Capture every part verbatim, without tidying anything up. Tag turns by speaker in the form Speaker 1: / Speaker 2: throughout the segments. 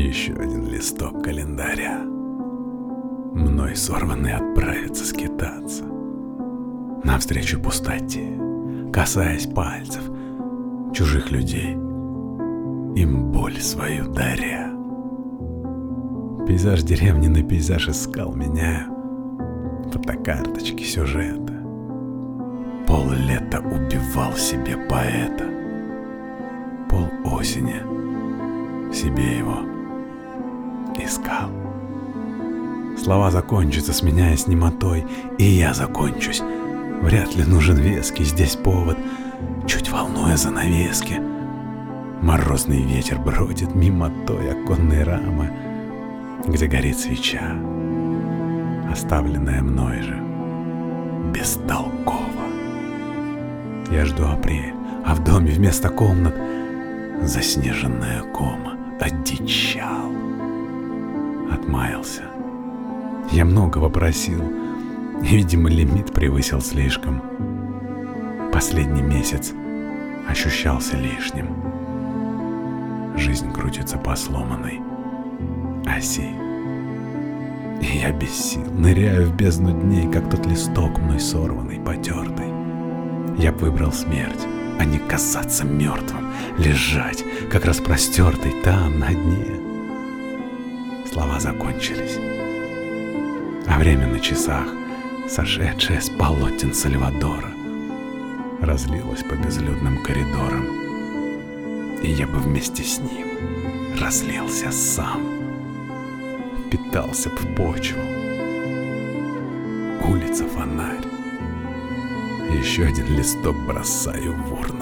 Speaker 1: Еще один листок календаря. Мной сорванный отправится скитаться навстречу пустоте, касаясь пальцев чужих людей, им боль свою даря. Пейзаж деревни на пейзаж из скал меняю, фотокарточки, сюжета. Поллета убивал себе поэта, пол осени себе его искал. Слова закончатся, сменяясь немотой, и я закончусь. Вряд ли нужен веский здесь повод, чуть волнуя занавески. Морозный ветер бродит мимо той оконной рамы, где горит свеча, оставленная мной же бестолково. Я жду апрель, а в доме вместо комнат заснеженная кома. Одичал, отмаялся. Я многого просил, и, видимо, лимит превысил слишком. Последний месяц ощущался лишним. Жизнь крутится по сломанной оси, и я без сил ныряю в бездну дней, как тот листок мной сорванный, потертый. Я б выбрал смерть, а не казаться мертвым, лежать, как распростертый там, на дне. Слова закончились, а время на часах, сошедшее с полотен Сальвадора, разлилось по безлюдным коридорам, и я бы вместе с ним разлился сам, впитался б в почву. Улица, фонарь, еще один листок бросаю в урну.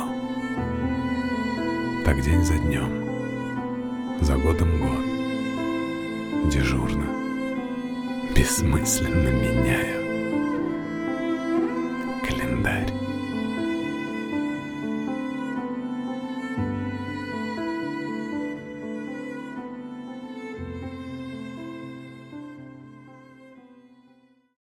Speaker 1: Так день за днем, за годом год, дежурно, бессмысленно меняю